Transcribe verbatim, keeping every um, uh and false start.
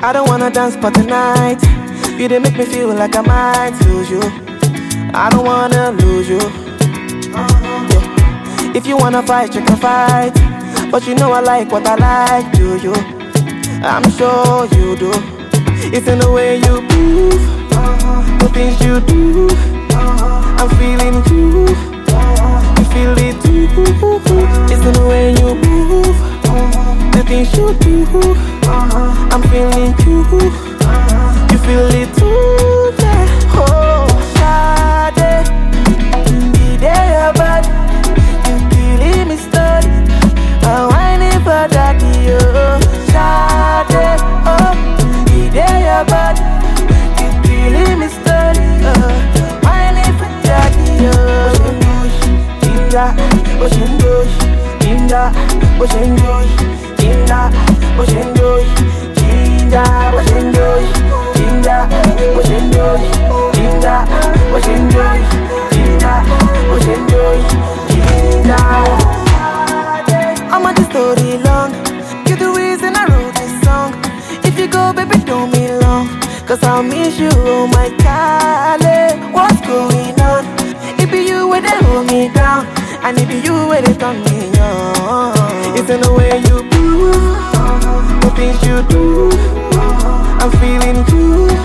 I don't wanna dance but tonight. You didn't make me feel like I might lose you. I don't wanna lose you. Yeah. If you wanna fight, you can fight. But you know I like what I like, do you? I'm sure you do. It's in the way you move, the things you do. I'm feeling you, you feel it too. It's in the way you move, the things you do. I'm feeling you, you feel it too. Yeah. Oh, Sade, the day you're bad, you killing me steady. I'm whining for daddy, oh, Sade, oh, the day you're bad, you killing me steady. Oh, whining for daddy, oh. Jinja, Oshindoy, Jinja, Oshindoy, Jinja, Oshindoy, Jinja, Oshindoy, Jinja, Oshindoy, Jinja, Oshindoy, Jinja, Oshindoy, Jinja. I'm on the story long. You're the reason I wrote this song. If you go, baby, don't be long. Cause I'll miss you, oh my darling. What's going on? It be you where they hold me down, and it be you where they turn me on. It's in the way you move, the things you do. I'm feeling you,